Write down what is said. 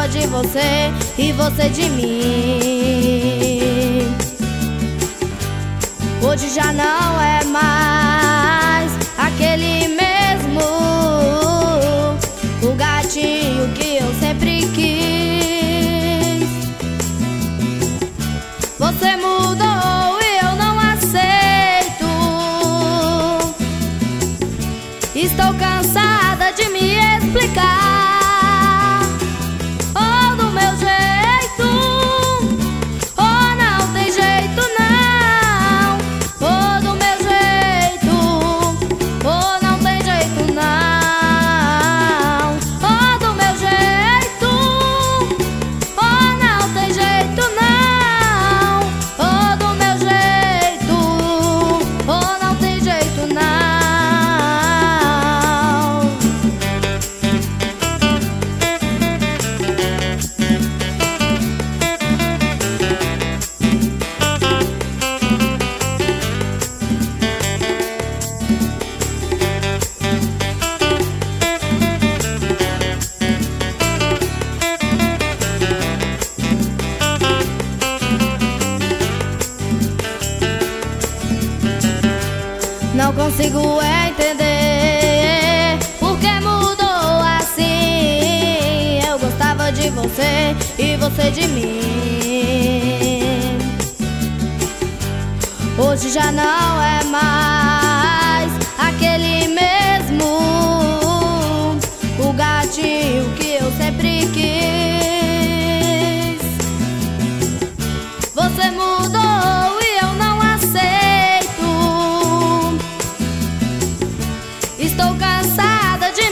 de você e você de mim. Hoje já não é mais aquele mesmo, o gatinho que eu sempre quis. Você mudou e eu não aceito. Estou cansada de me explicar. Ou do meu jeito, ou não tem jeito não. Ou do meu jeito, ou não tem jeito não. Ou do meu jeito, ou não tem jeito não. Ou do meu jeito, ou não tem jeito não. Não consigo entender por que mudou assim. Eu gostava de você e você de mim. Hoje já não é mais aquele mesmo, o gatinho que eu sempre quis. Você mudou e eu não aceito. Estou cansada de